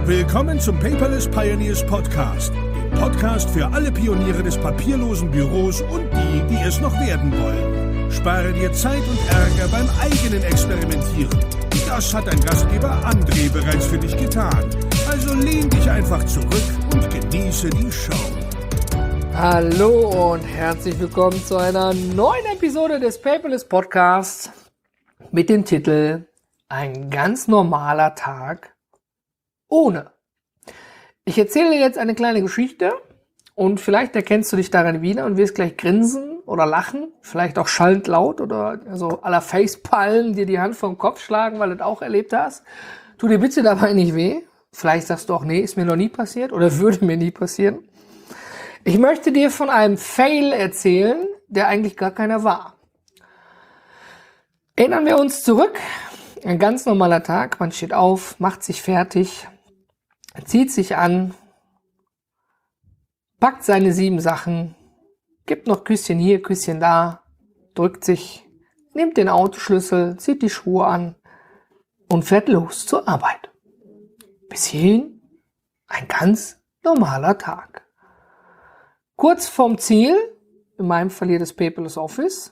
Willkommen zum Paperless Pioneers Podcast, dem Podcast für alle Pioniere des papierlosen Büros und die, die es noch werden wollen. Spare dir Zeit und Ärger beim eigenen Experimentieren. Das hat dein Gastgeber André bereits für dich getan. Also lehn dich einfach zurück und genieße die Show. Hallo und herzlich willkommen zu einer neuen Episode des Paperless Podcasts mit dem Titel Ein ganz normaler Tag ohne. Ich erzähle dir jetzt eine kleine Geschichte und vielleicht erkennst du dich daran wieder und wirst gleich grinsen oder lachen, vielleicht auch schallend laut oder so à la Facepalm dir die Hand vom Kopf schlagen, weil du das auch erlebt hast. Tu dir bitte dabei nicht weh. Vielleicht sagst du auch, nee, ist mir noch nie passiert oder würde mir nie passieren. Ich möchte dir von einem Fail erzählen, der eigentlich gar keiner war. Erinnern wir uns zurück. Ein ganz normaler Tag. Man steht auf, macht sich fertig, zieht sich an, packt seine 7 Sachen, gibt noch Küsschen hier, Küsschen da, drückt sich, nimmt den Autoschlüssel, zieht die Schuhe an und fährt los zur Arbeit. Bis hierhin ein ganz normaler Tag. Kurz vorm Ziel, in meinem Fall hier das Paperless Office,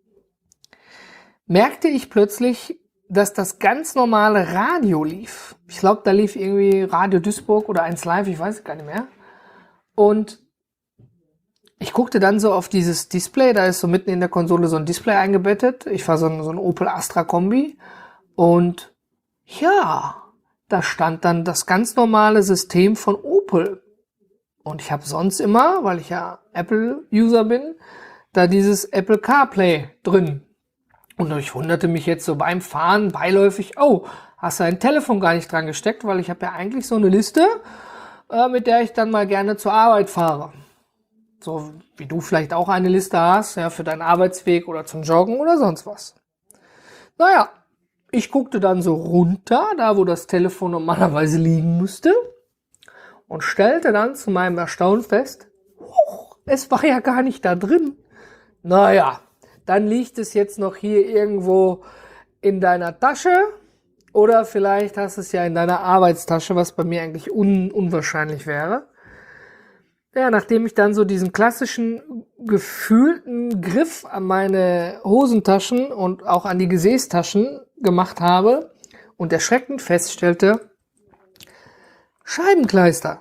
merkte ich plötzlich, dass das ganz normale Radio lief. Ich glaube, da lief irgendwie Radio Duisburg oder 1 Live, ich weiß es gar nicht mehr. Und ich guckte dann so auf dieses Display, da ist so mitten in der Konsole so ein Display eingebettet. Ich war so ein Opel Astra Kombi. Und ja, da stand dann das ganz normale System von Opel. Und ich habe sonst immer, weil ich ja Apple-User bin, da dieses Apple CarPlay drin. Und ich wunderte mich jetzt so beim Fahren beiläufig, oh, hast du ein Telefon gar nicht dran gesteckt, weil ich habe ja eigentlich so eine Liste, mit der ich dann mal gerne zur Arbeit fahre. So wie du vielleicht auch eine Liste hast, ja, für deinen Arbeitsweg oder zum Joggen oder sonst was. Naja, ich guckte dann so runter, da wo das Telefon normalerweise liegen müsste, und stellte dann zu meinem Erstaunen fest, es war ja gar nicht da drin. Naja, dann liegt es jetzt noch hier irgendwo in deiner Tasche oder vielleicht hast du es ja in deiner Arbeitstasche, was bei mir eigentlich unwahrscheinlich wäre. Ja, nachdem ich dann so diesen klassischen gefühlten Griff an meine Hosentaschen und auch an die Gesäßtaschen gemacht habe und erschreckend feststellte, Scheibenkleister,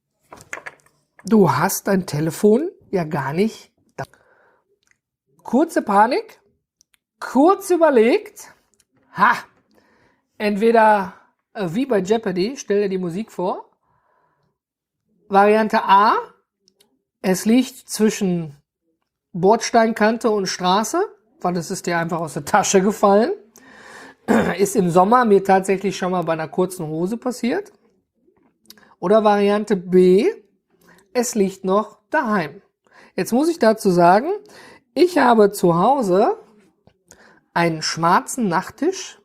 du hast dein Telefon ja gar nicht da. Kurze Panik, kurz überlegt, entweder wie bei Jeopardy, stell dir die Musik vor, Variante A, es liegt zwischen Bordsteinkante und Straße, weil es ist dir einfach aus der Tasche gefallen, ist im Sommer mir tatsächlich schon mal bei einer kurzen Hose passiert, oder Variante B, es liegt noch daheim. Jetzt muss ich dazu sagen, ich habe zu Hause einen schwarzen Nachttisch,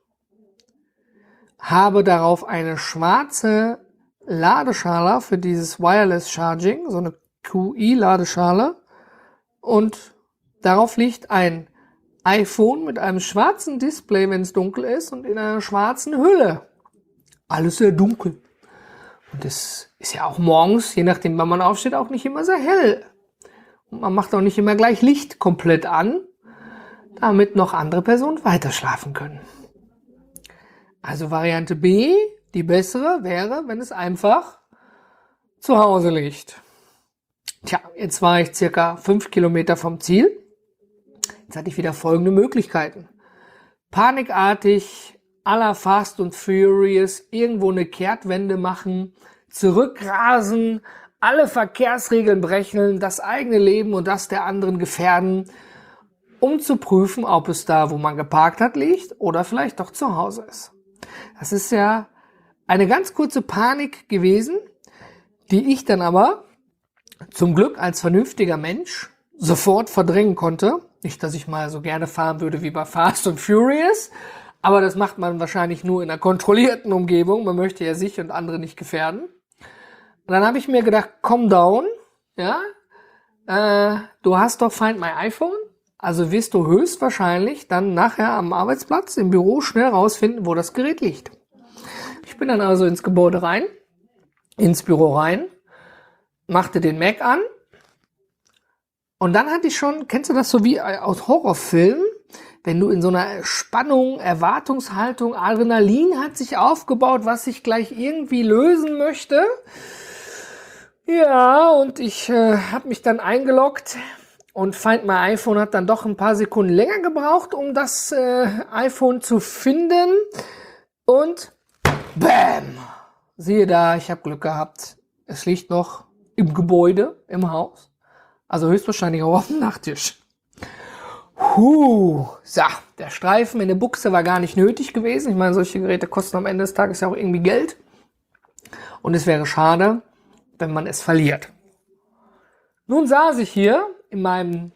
habe darauf eine schwarze Ladeschale für dieses Wireless Charging, so eine QI-Ladeschale, und darauf liegt ein iPhone mit einem schwarzen Display, wenn es dunkel ist, und in einer schwarzen Hülle. Alles sehr dunkel. Und es ist ja auch morgens, je nachdem wann man aufsteht, auch nicht immer sehr hell. Und man macht auch nicht immer gleich Licht komplett an, damit noch andere Personen weiter schlafen können. Also Variante B, die bessere, wäre, wenn es einfach zu Hause liegt. Tja, jetzt war ich circa 5 Kilometer vom Ziel. Jetzt hatte ich wieder folgende Möglichkeiten. Panikartig, à la Fast and Furious, irgendwo eine Kehrtwende machen, zurückrasen, alle Verkehrsregeln brechen, das eigene Leben und das der anderen gefährden, um zu prüfen, ob es da, wo man geparkt hat, liegt oder vielleicht doch zu Hause ist. Das ist ja eine ganz kurze Panik gewesen, die ich dann aber zum Glück als vernünftiger Mensch sofort verdrängen konnte. Nicht, dass ich mal so gerne fahren würde wie bei Fast and Furious, aber das macht man wahrscheinlich nur in einer kontrollierten Umgebung. Man möchte ja sich und andere nicht gefährden. Und dann habe ich mir gedacht, calm down, ja, du hast doch Find My iPhone, also wirst du höchstwahrscheinlich dann nachher am Arbeitsplatz im Büro schnell rausfinden, wo das Gerät liegt. Ich bin dann also ins Gebäude rein, ins Büro rein, machte den Mac an und dann hatte ich schon, kennst du das so wie aus Horrorfilmen, wenn du in so einer Spannung, Erwartungshaltung, Adrenalin hat sich aufgebaut, was ich gleich irgendwie lösen möchte. Ja, und ich habe mich dann eingeloggt und Find My iPhone hat dann doch ein paar Sekunden länger gebraucht, um das iPhone zu finden. Und bam! Siehe da, ich habe Glück gehabt. Es liegt noch im Gebäude, im Haus. Also höchstwahrscheinlich auch auf dem Nachttisch. So, der Streifen in der Buchse war gar nicht nötig gewesen. Ich meine, solche Geräte kosten am Ende des Tages ja auch irgendwie Geld. Und es wäre schade, wenn man es verliert. Nun saß ich hier in meinem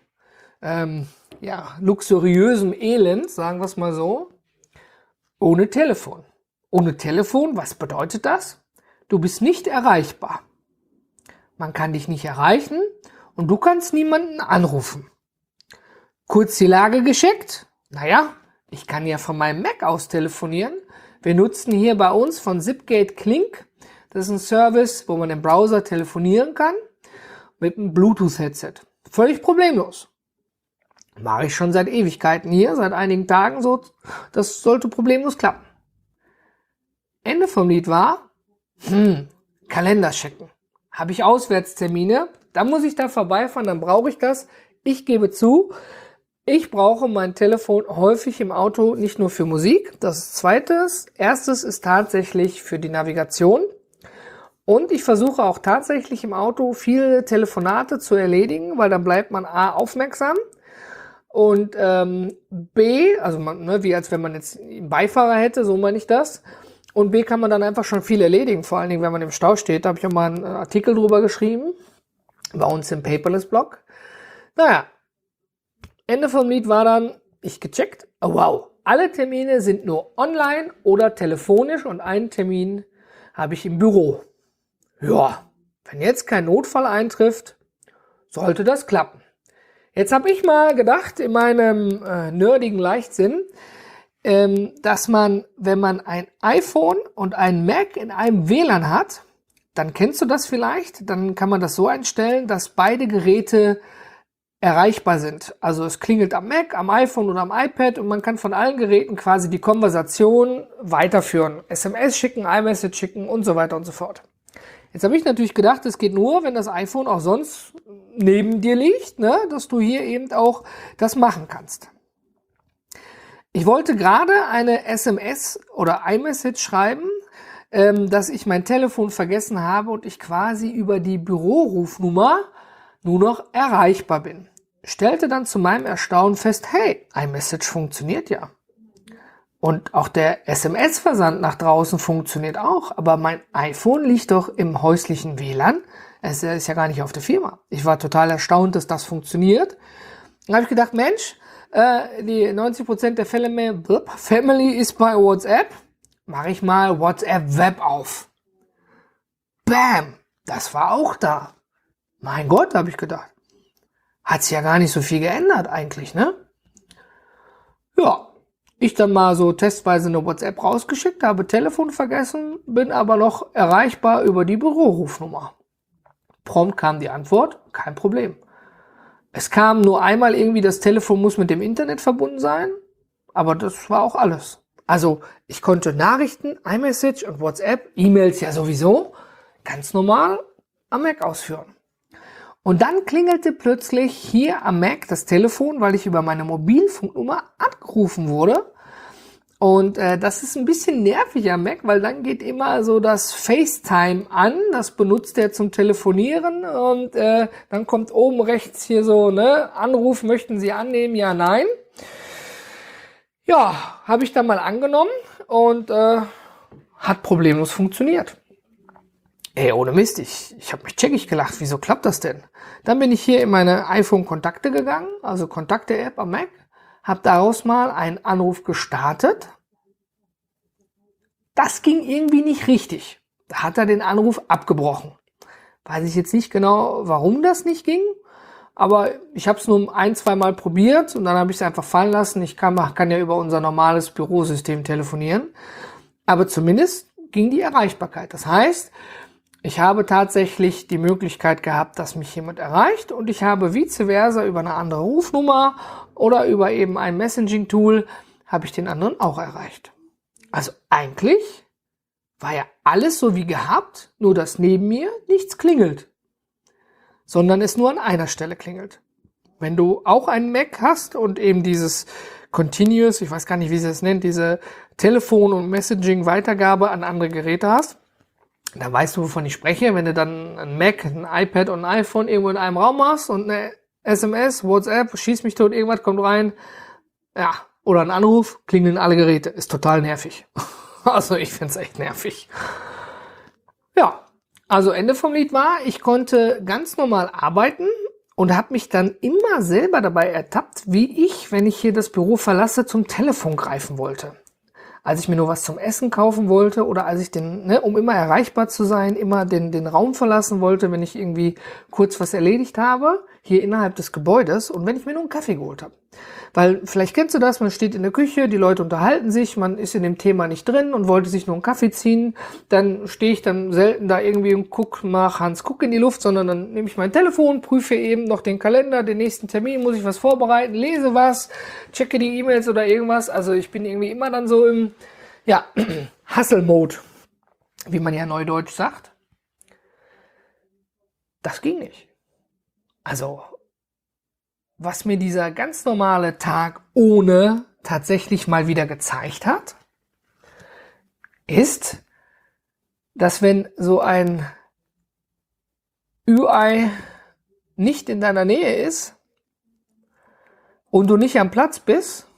luxuriösen Elend, sagen wir es mal so, ohne Telefon. Ohne Telefon, was bedeutet das? Du bist nicht erreichbar. Man kann dich nicht erreichen und du kannst niemanden anrufen. Kurz die Lage gescheckt. Naja, ich kann ja von meinem Mac aus telefonieren. Wir nutzen hier bei uns von Zipgate Klink. Das ist ein Service, wo man im Browser telefonieren kann mit einem Bluetooth-Headset. Völlig problemlos. Mache ich schon seit Ewigkeiten hier, seit einigen Tagen so. Das sollte problemlos klappen. Ende vom Lied war, Kalender checken. Habe ich Auswärtstermine, dann muss ich da vorbeifahren, dann brauche ich das. Ich gebe zu, ich brauche mein Telefon häufig im Auto, nicht nur für Musik. Das ist zweites. Erstes ist tatsächlich für die Navigation. Und ich versuche auch tatsächlich im Auto viele Telefonate zu erledigen, weil dann bleibt man A, aufmerksam und B, also wie als wenn man jetzt einen Beifahrer hätte, so meine ich das. Und B, kann man dann einfach schon viel erledigen, vor allen Dingen, wenn man im Stau steht. Da habe ich auch mal einen Artikel drüber geschrieben, bei uns im Paperless-Blog. Naja, Ende vom Lied war dann, ich gecheckt, oh wow, alle Termine sind nur online oder telefonisch und einen Termin habe ich im Büro. Ja, wenn jetzt kein Notfall eintrifft, sollte das klappen. Jetzt habe ich mal gedacht, in meinem nerdigen Leichtsinn, dass man, wenn man ein iPhone und ein Mac in einem WLAN hat, dann kennst du das vielleicht, dann kann man das so einstellen, dass beide Geräte erreichbar sind. Also es klingelt am Mac, am iPhone oder am iPad und man kann von allen Geräten quasi die Konversation weiterführen. SMS schicken, iMessage schicken und so weiter und so fort. Jetzt habe ich natürlich gedacht, es geht nur, wenn das iPhone auch sonst neben dir liegt, ne, dass du hier eben auch das machen kannst. Ich wollte gerade eine SMS oder iMessage schreiben, dass ich mein Telefon vergessen habe und ich quasi über die Bürorufnummer nur noch erreichbar bin. Stellte dann zu meinem Erstaunen fest, hey, iMessage funktioniert ja. Und auch der SMS-Versand nach draußen funktioniert auch, aber mein iPhone liegt doch im häuslichen WLAN. Es ist ja gar nicht auf der Firma. Ich war total erstaunt, dass das funktioniert. Dann habe ich gedacht, Mensch, die 90% der Fälle mehr Family ist bei WhatsApp. Mache ich mal WhatsApp Web auf. Bam, das war auch da. Mein Gott, habe ich gedacht. Hat sich ja gar nicht so viel geändert eigentlich, ne? Ja, ich dann mal so testweise eine WhatsApp rausgeschickt, habe Telefon vergessen, bin aber noch erreichbar über die Bürorufnummer. Prompt kam die Antwort, kein Problem. Es kam nur einmal irgendwie, das Telefon muss mit dem Internet verbunden sein, aber das war auch alles. Also ich konnte Nachrichten, iMessage und WhatsApp, E-Mails ja sowieso, ganz normal am Mac ausführen. Und dann klingelte plötzlich hier am Mac das Telefon, weil ich über meine Mobilfunknummer angerufen wurde. Und das ist ein bisschen nervig am Mac, weil dann geht immer so das FaceTime an. Das benutzt er zum Telefonieren. Und dann kommt oben rechts hier so, ne, Anruf, möchten Sie annehmen? Ja, nein. Ja, habe ich dann mal angenommen und hat problemlos funktioniert. Ey, ohne Mist, ich habe mich checkig gelacht. Wieso klappt das denn? Dann bin ich hier in meine iPhone-Kontakte gegangen, also Kontakte-App am Mac, habe daraus mal einen Anruf gestartet. Das ging irgendwie nicht richtig. Da hat er den Anruf abgebrochen. Weiß ich jetzt nicht genau, warum das nicht ging, aber ich habe es nur 1-2 Mal probiert und dann habe ich es einfach fallen lassen. Ich kann ja über unser normales Bürosystem telefonieren, aber zumindest ging die Erreichbarkeit. Das heißt, ich habe tatsächlich die Möglichkeit gehabt, dass mich jemand erreicht und ich habe vice versa über eine andere Rufnummer oder über eben ein Messaging-Tool habe ich den anderen auch erreicht. Also eigentlich war ja alles so wie gehabt, nur dass neben mir nichts klingelt, sondern es nur an einer Stelle klingelt. Wenn du auch einen Mac hast und eben dieses Continuous, ich weiß gar nicht, wie sie es nennt, diese Telefon- und Messaging-Weitergabe an andere Geräte hast, dann weißt du, wovon ich spreche. Wenn du dann ein Mac, ein iPad und ein iPhone irgendwo in einem Raum hast und eine SMS, WhatsApp, schieß mich tot, irgendwas kommt rein, ja, oder ein Anruf, klingeln alle Geräte. Ist total nervig. Also ich find's echt nervig. Ja, also Ende vom Lied war, ich konnte ganz normal arbeiten und habe mich dann immer selber dabei ertappt, wie ich, wenn ich hier das Büro verlasse, zum Telefon greifen wollte. Als ich mir nur was zum Essen kaufen wollte oder als ich um immer erreichbar zu sein, immer den Raum verlassen wollte, wenn ich irgendwie kurz was erledigt habe, hier innerhalb des Gebäudes und wenn ich mir nur einen Kaffee geholt habe. Weil vielleicht kennst du das, man steht in der Küche, die Leute unterhalten sich, man ist in dem Thema nicht drin und wollte sich nur einen Kaffee ziehen, dann stehe ich dann selten da irgendwie und mach Hans Kuck in die Luft, sondern dann nehme ich mein Telefon, prüfe eben noch den Kalender, den nächsten Termin, muss ich was vorbereiten, lese was, checke die E-Mails oder irgendwas. Also ich bin irgendwie immer dann so im, ja, Hustle-Mode, wie man ja neudeutsch sagt. Das ging nicht. Also was mir dieser ganz normale Tag ohne tatsächlich mal wieder gezeigt hat, ist, dass wenn so ein Ü-Ei nicht in deiner Nähe ist und du nicht am Platz bist,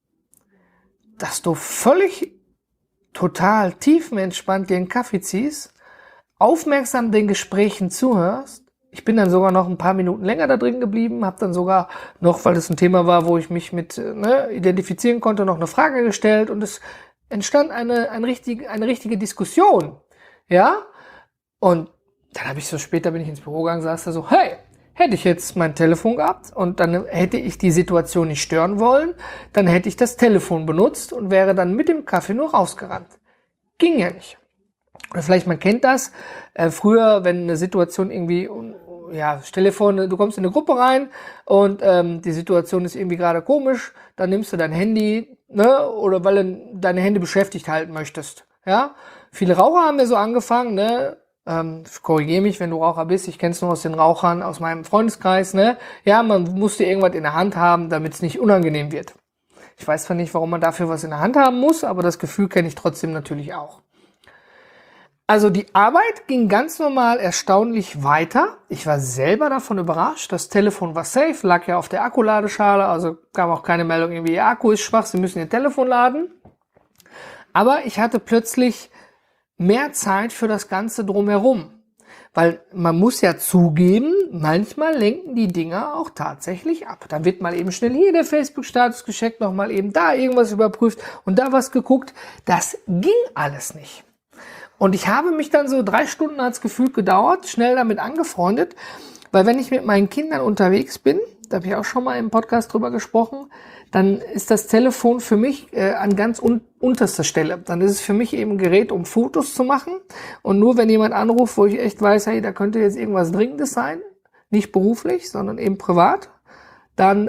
dass du völlig total tiefenentspannt dir einen Kaffee ziehst, aufmerksam den Gesprächen zuhörst. Ich bin dann sogar noch ein paar Minuten länger da drin geblieben, habe dann sogar noch, weil das ein Thema war, wo ich mich mit identifizieren konnte, noch eine Frage gestellt und es entstand eine richtige Diskussion, ja. Und dann habe ich so später, bin ich ins Büro gegangen, saß da so, hey, hätte ich jetzt mein Telefon gehabt und dann hätte ich die Situation nicht stören wollen, dann hätte ich das Telefon benutzt und wäre dann mit dem Kaffee nur rausgerannt. Ging ja nicht. Oder vielleicht man kennt das, früher, wenn eine Situation irgendwie, ja, stell dir vor, du kommst in eine Gruppe rein und die Situation ist irgendwie gerade komisch, dann nimmst du dein Handy, ne, oder weil du deine Hände beschäftigt halten möchtest, ja. Viele Raucher haben ja so angefangen, ne, korrigiere mich, wenn du Raucher bist, ich kenne es nur aus den Rauchern, aus meinem Freundeskreis, ne, ja, man musste irgendwas in der Hand haben, damit es nicht unangenehm wird. Ich weiß zwar nicht, warum man dafür was in der Hand haben muss, aber das Gefühl kenne ich trotzdem natürlich auch. Also die Arbeit ging ganz normal erstaunlich weiter. Ich war selber davon überrascht. Das Telefon war safe, lag ja auf der Akkuladeschale, also kam auch keine Meldung, irgendwie Ihr Akku ist schwach, Sie müssen Ihr Telefon laden. Aber ich hatte plötzlich mehr Zeit für das Ganze drumherum. Weil man muss ja zugeben, manchmal lenken die Dinger auch tatsächlich ab. Dann wird mal eben schnell hier der Facebook-Status gecheckt, noch mal eben da irgendwas überprüft und da was geguckt. Das ging alles nicht. Und ich habe mich dann so 3 Stunden hat's gefühlt gedauert, schnell damit angefreundet, weil wenn ich mit meinen Kindern unterwegs bin, da habe ich auch schon mal im Podcast drüber gesprochen, dann ist das Telefon für mich an ganz unterster Stelle. Dann ist es für mich eben ein Gerät, um Fotos zu machen. Und nur wenn jemand anruft, wo ich echt weiß, hey, da könnte jetzt irgendwas Dringendes sein, nicht beruflich, sondern eben privat, dann,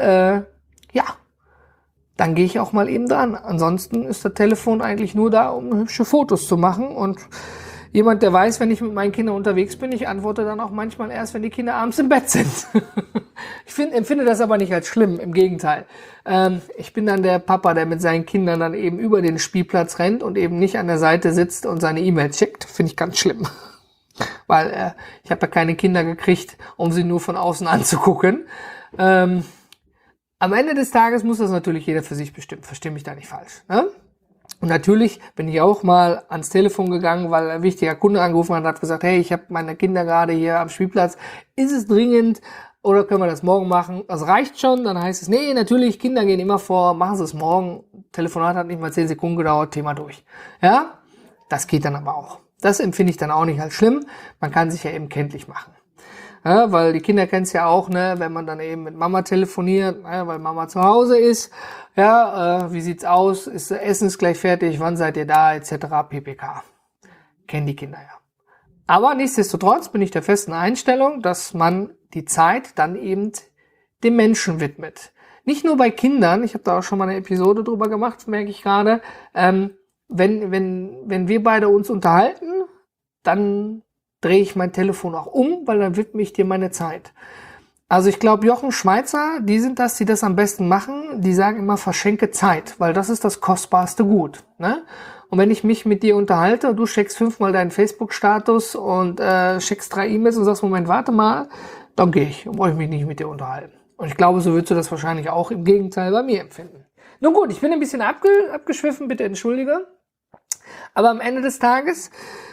dann gehe ich auch mal eben dran. Ansonsten ist das Telefon eigentlich nur da, um hübsche Fotos zu machen. Und jemand, der weiß, wenn ich mit meinen Kindern unterwegs bin, ich antworte dann auch manchmal erst, wenn die Kinder abends im Bett sind. Ich empfinde das aber nicht als schlimm, im Gegenteil. Ich bin dann der Papa, der mit seinen Kindern dann eben über den Spielplatz rennt und eben nicht an der Seite sitzt und seine E-Mails checkt. Finde ich ganz schlimm. Weil ich habe ja keine Kinder gekriegt, um sie nur von außen anzugucken. Am Ende des Tages muss das natürlich jeder für sich bestimmen. Versteh mich da nicht falsch. Ne? Und natürlich bin ich auch mal ans Telefon gegangen, weil ein wichtiger Kunde angerufen hat und hat gesagt, hey, ich habe meine Kinder gerade hier am Spielplatz. Ist es dringend oder können wir das morgen machen? Das reicht schon. Dann heißt es, nee, natürlich, Kinder gehen immer vor, machen Sie es morgen. Telefonat hat nicht mal 10 Sekunden gedauert, Thema durch. Ja, das geht dann aber auch. Das empfinde ich dann auch nicht als schlimm. Man kann sich ja eben kenntlich machen. Ja, weil die Kinder kennen es ja auch, ne, wenn man dann eben mit Mama telefoniert, weil Mama zu Hause ist. Ja, wie sieht's aus? Essen ist gleich fertig? Wann seid ihr da? Etc. ppk. Kennen die Kinder ja. Aber nichtsdestotrotz bin ich der festen Einstellung, dass man die Zeit dann eben dem Menschen widmet. Nicht nur bei Kindern, ich habe da auch schon mal eine Episode drüber gemacht, merke ich gerade, wenn wir beide uns unterhalten, dann drehe ich mein Telefon auch um, weil dann widme ich dir meine Zeit. Also ich glaube, Jochen Schweizer, die sind das, die das am besten machen, die sagen immer, verschenke Zeit, weil das ist das kostbarste Gut, ne? Und wenn ich mich mit dir unterhalte, du checkst 5-mal deinen Facebook-Status und checkst 3 E-Mails und sagst, Moment, warte mal, dann gehe ich, dann brauche ich mich nicht mit dir unterhalten. Und ich glaube, so würdest du das wahrscheinlich auch im Gegenteil bei mir empfinden. Nun gut, ich bin ein bisschen abgeschwiffen, bitte entschuldige. Aber am Ende des Tages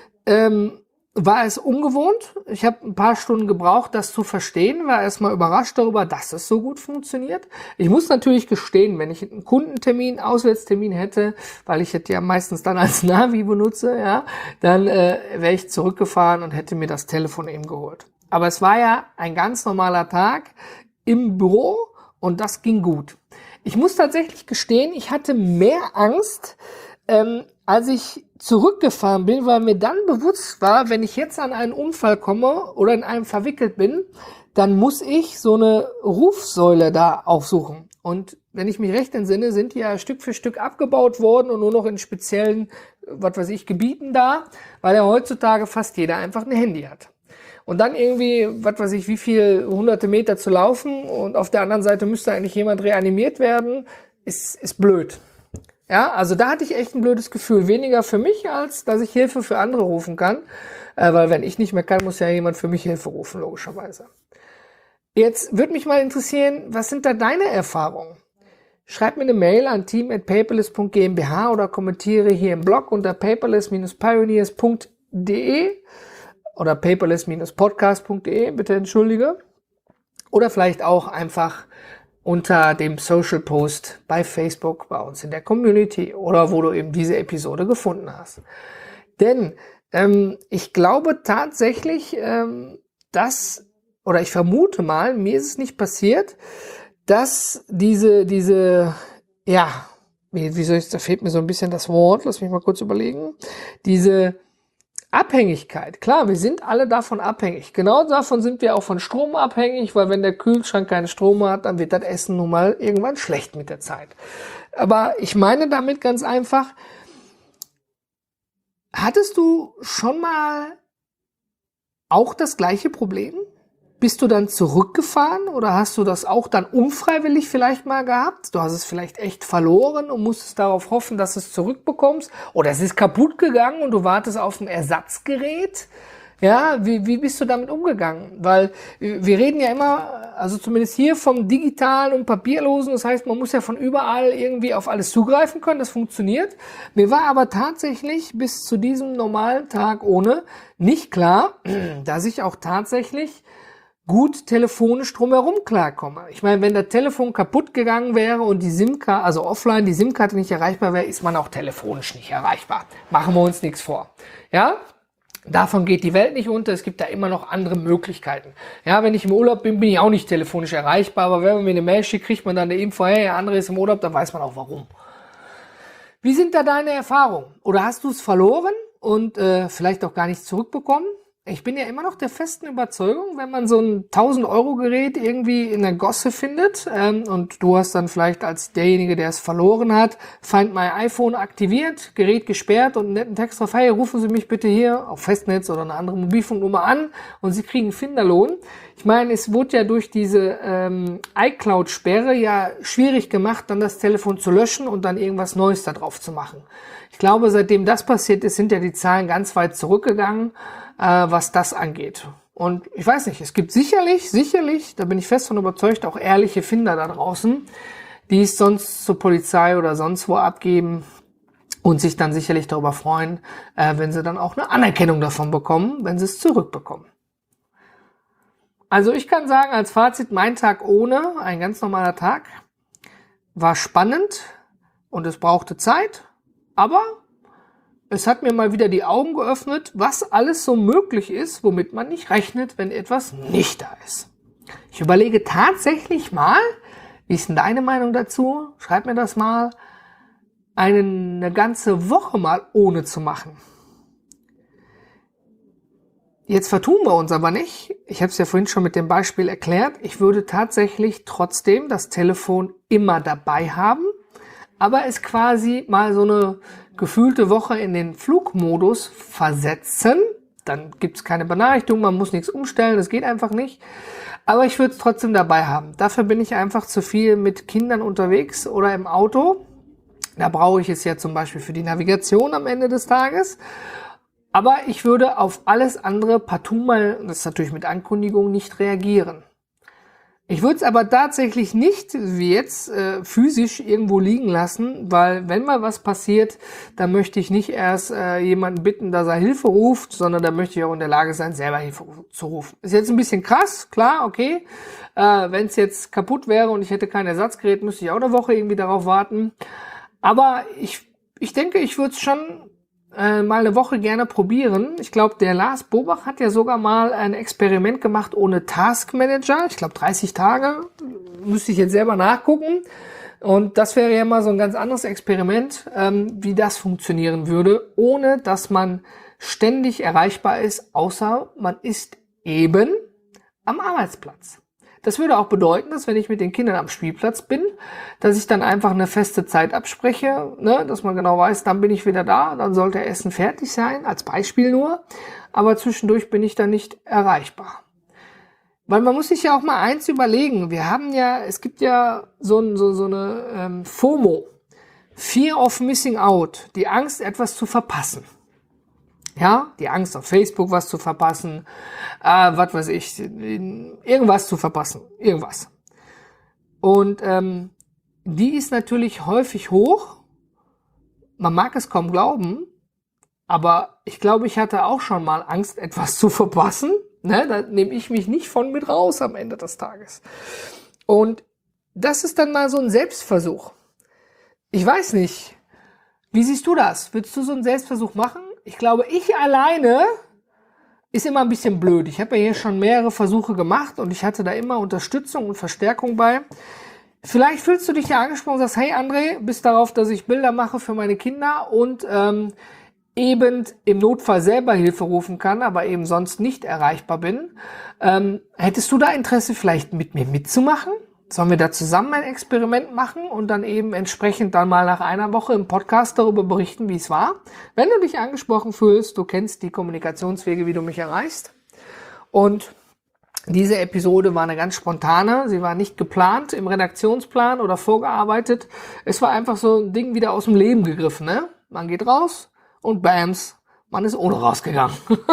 war es ungewohnt. Ich habe ein paar Stunden gebraucht, das zu verstehen, war erstmal überrascht darüber, dass es so gut funktioniert. Ich muss natürlich gestehen, wenn ich einen Kundentermin, Auswärtstermin hätte, weil ich hätte ja meistens dann als Navi benutze, ja, dann wäre ich zurückgefahren und hätte mir das Telefon eben geholt. Aber es war ja ein ganz normaler Tag im Büro und das ging gut. Ich muss tatsächlich gestehen, ich hatte mehr Angst, als ich zurückgefahren bin, weil mir dann bewusst war, wenn ich jetzt an einen Unfall komme oder in einem verwickelt bin, dann muss ich so eine Rufsäule da aufsuchen. Und wenn ich mich recht entsinne, sind die ja Stück für Stück abgebaut worden und nur noch in speziellen, Gebieten da, weil ja heutzutage fast jeder einfach ein Handy hat. Und dann irgendwie, wie viel hunderte Meter zu laufen und auf der anderen Seite müsste eigentlich jemand reanimiert werden, ist blöd. Ja, also da hatte ich echt ein blödes Gefühl. Weniger für mich, als dass ich Hilfe für andere rufen kann. Weil wenn ich nicht mehr kann, muss ja jemand für mich Hilfe rufen, logischerweise. Jetzt würde mich mal interessieren, was sind da deine Erfahrungen? Schreib mir eine Mail an team@paperless.gmbh oder kommentiere hier im Blog unter paperless-pioneers.de oder paperless-podcast.de, bitte entschuldige. Oder vielleicht auch einfach unter dem Social Post bei Facebook, bei uns in der Community oder wo du eben diese Episode gefunden hast. Denn ich glaube tatsächlich, ich vermute mal, mir ist es nicht passiert, dass wie soll ich, da fehlt mir so ein bisschen das Wort, lass mich mal kurz überlegen, diese Abhängigkeit. Klar, wir sind alle davon abhängig. Genau davon sind wir auch von Strom abhängig, weil wenn der Kühlschrank keinen Strom hat, dann wird das Essen nun mal irgendwann schlecht mit der Zeit. Aber ich meine damit ganz einfach, hattest du schon mal auch das gleiche Problem? Bist du dann zurückgefahren oder hast du das auch dann unfreiwillig vielleicht mal gehabt? Du hast es vielleicht echt verloren und musstest darauf hoffen, dass du es zurückbekommst. Oder es ist kaputt gegangen und du wartest auf ein Ersatzgerät. Ja, wie bist du damit umgegangen? Weil wir reden ja immer, also zumindest hier vom Digitalen und Papierlosen. Das heißt, man muss ja von überall irgendwie auf alles zugreifen können. Das funktioniert. Mir war aber tatsächlich bis zu diesem normalen Tag ohne nicht klar, dass ich auch tatsächlich gut telefonisch drumherum klarkomme. Ich meine, wenn das Telefon kaputt gegangen wäre und die SIM-Karte, also offline, die SIM-Karte nicht erreichbar wäre, ist man auch telefonisch nicht erreichbar. Machen wir uns nichts vor. Ja? Davon geht die Welt nicht unter. Es gibt da immer noch andere Möglichkeiten. Ja, wenn ich im Urlaub bin, bin ich auch nicht telefonisch erreichbar. Aber wenn man mir eine Mail schickt, kriegt man dann eine Info, hey, der andere ist im Urlaub, dann weiß man auch warum. Wie sind da deine Erfahrungen? Oder hast du es verloren und vielleicht auch gar nicht zurückbekommen? Ich bin ja immer noch der festen Überzeugung, wenn man so ein 1000-Euro-Gerät irgendwie in der Gosse findet und du hast dann vielleicht als derjenige, der es verloren hat, Find My iPhone aktiviert, Gerät gesperrt und einen netten Text drauf, hey, rufen Sie mich bitte hier auf Festnetz oder eine andere Mobilfunknummer an und Sie kriegen Finderlohn. Ich meine, es wurde ja durch diese iCloud-Sperre ja schwierig gemacht, dann das Telefon zu löschen und dann irgendwas Neues da drauf zu machen. Ich glaube, seitdem das passiert ist, sind ja die Zahlen ganz weit zurückgegangen, was das angeht. Und ich weiß nicht, es gibt sicherlich, da bin ich fest von überzeugt, auch ehrliche Finder da draußen, die es sonst zur Polizei oder sonst wo abgeben und sich dann sicherlich darüber freuen, wenn sie dann auch eine Anerkennung davon bekommen, wenn sie es zurückbekommen. Also ich kann sagen, als Fazit, mein Tag ohne, ein ganz normaler Tag, war spannend und es brauchte Zeit, aber es hat mir mal wieder die Augen geöffnet, was alles so möglich ist, womit man nicht rechnet, wenn etwas nicht da ist. Ich überlege tatsächlich mal, wie ist denn deine Meinung dazu? Schreib mir das mal, eine ganze Woche mal ohne zu machen. Jetzt vertun wir uns aber nicht. Ich habe es ja vorhin schon mit dem Beispiel erklärt. Ich würde tatsächlich trotzdem das Telefon immer dabei haben, aber es quasi mal so eine gefühlte Woche in den Flugmodus versetzen. Dann gibt's keine Benachrichtigung, man muss nichts umstellen, das geht einfach nicht. Aber ich würde es trotzdem dabei haben. Dafür bin ich einfach zu viel mit Kindern unterwegs oder im Auto. Da brauche ich es ja zum Beispiel für die Navigation am Ende des Tages. Aber ich würde auf alles andere partout mal, das ist natürlich mit Ankündigung, nicht reagieren. Ich würde es aber tatsächlich nicht, wie jetzt, physisch irgendwo liegen lassen, weil wenn mal was passiert, dann möchte ich nicht erst jemanden bitten, dass er Hilfe ruft, sondern da möchte ich auch in der Lage sein, selber Hilfe zu rufen. Ist jetzt ein bisschen krass, klar, okay. Wenn es jetzt kaputt wäre und ich hätte kein Ersatzgerät, müsste ich auch eine Woche irgendwie darauf warten. Aber ich denke, ich würde es schon mal eine Woche gerne probieren. Ich glaube, der Lars Bobach hat ja sogar mal ein Experiment gemacht ohne Task Manager. Ich glaube 30 Tage. Müsste ich jetzt selber nachgucken. Und das wäre ja mal so ein ganz anderes Experiment, wie das funktionieren würde, ohne dass man ständig erreichbar ist, außer man ist eben am Arbeitsplatz. Das würde auch bedeuten, dass wenn ich mit den Kindern am Spielplatz bin, dass ich dann einfach eine feste Zeit abspreche, ne, dass man genau weiß, dann bin ich wieder da, dann sollte Essen fertig sein, als Beispiel nur, aber zwischendurch bin ich dann nicht erreichbar. Weil man muss sich ja auch mal eins überlegen, es gibt ja so eine FOMO, Fear of Missing Out, die Angst, etwas zu verpassen. Ja, die Angst auf Facebook was zu verpassen, was weiß ich, irgendwas zu verpassen, irgendwas. Und die ist natürlich häufig hoch. Man mag es kaum glauben, aber ich glaube, ich hatte auch schon mal Angst, etwas zu verpassen. Ne, da nehme ich mich nicht von mit raus am Ende des Tages. Und das ist dann mal so ein Selbstversuch. Ich weiß nicht, wie siehst du das? Würdest du so einen Selbstversuch machen? Ich glaube, ich alleine ist immer ein bisschen blöd. Ich habe ja hier schon mehrere Versuche gemacht und ich hatte da immer Unterstützung und Verstärkung bei. Vielleicht fühlst du dich ja angesprochen und sagst, hey André, bis darauf, dass ich Bilder mache für meine Kinder und eben im Notfall selber Hilfe rufen kann, aber eben sonst nicht erreichbar bin. Hättest du da Interesse, vielleicht mit mir mitzumachen? Sollen wir da zusammen ein Experiment machen und dann eben entsprechend dann mal nach einer Woche im Podcast darüber berichten, wie es war? Wenn du dich angesprochen fühlst, du kennst die Kommunikationswege, wie du mich erreichst. Und diese Episode war eine ganz spontane, sie war nicht geplant im Redaktionsplan oder vorgearbeitet. Es war einfach so ein Ding wieder aus dem Leben gegriffen, ne? Man geht raus und bams, man ist ohne rausgegangen.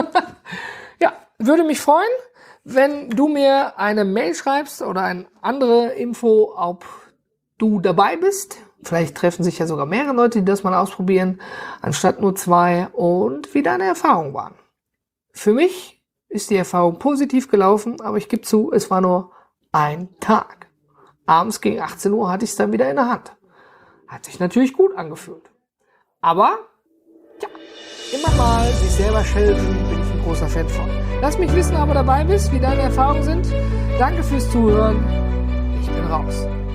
Ja, würde mich freuen, wenn du mir eine Mail schreibst oder eine andere Info, ob du dabei bist. Vielleicht treffen sich ja sogar mehrere Leute, die das mal ausprobieren, anstatt nur 2 und wie deine Erfahrungen waren. Für mich ist die Erfahrung positiv gelaufen, aber ich gebe zu, es war nur ein Tag. Abends gegen 18 Uhr hatte ich es dann wieder in der Hand. Hat sich natürlich gut angefühlt. Aber, ja, immer mal sich selber schelten, bin ich ein großer Fan von. Lass mich wissen, ob du dabei bist, wie deine Erfahrungen sind. Danke fürs Zuhören. Ich bin raus.